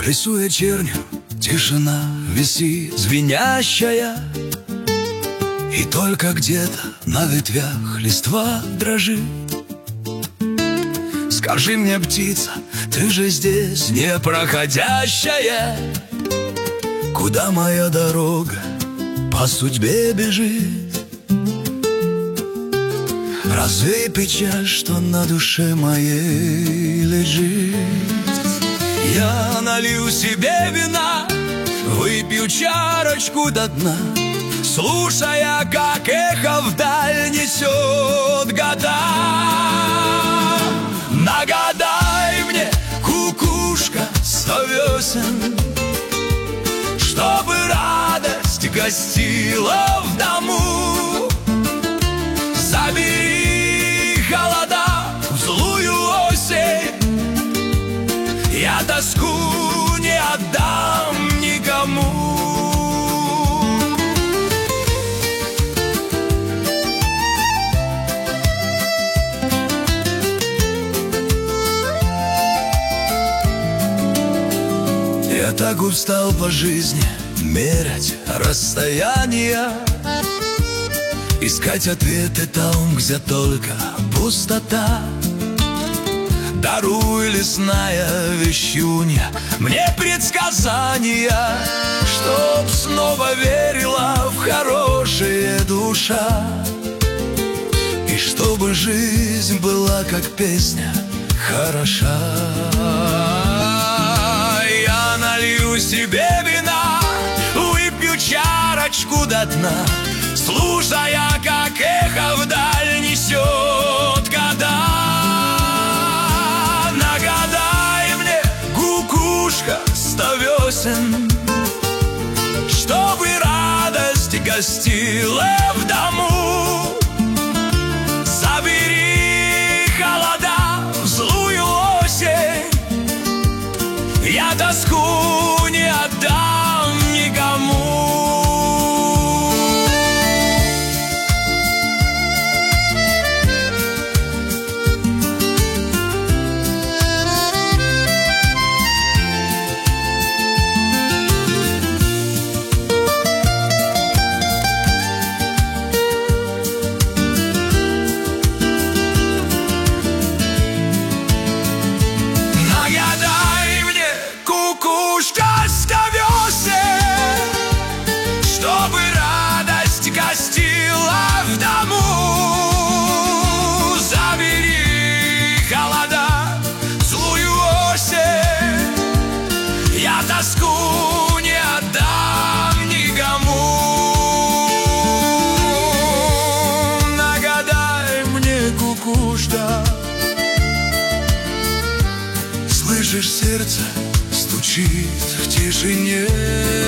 Рисуя чернью, тишина висит звенящая, и только где-то на ветвях листва дрожит. Скажи мне, птица, ты же здесь не проходящая, куда моя дорога по судьбе бежит? Развей печаль, что на душе моей лежит. Я налью себе вина, выпью чарочку до дна, слушая, как эхо вдаль несет года. Нагадай мне, кукушка, 100 весен, чтобы радость гостила в дому. Забери холода в злую осень, я тоску не отдам никому. Я так устал по жизни мерять расстояния, искать ответы там, где только пустота. Даруй, лесная вещунья, мне предсказания, чтоб снова верила в хорошие душа, и чтобы жизнь была как песня хороша. Я налью себе вина, выпью чарочку до дна, слушая, как эхо вдаль несет года. Нагадай мне, кукушка, 100 весен, чтобы радость гостила в дому. Забери холода в злую осень, я тоску не отдам никому. Тоску не отдам никому. Нагадай мне, кукушка, слышишь, сердце стучит в тишине.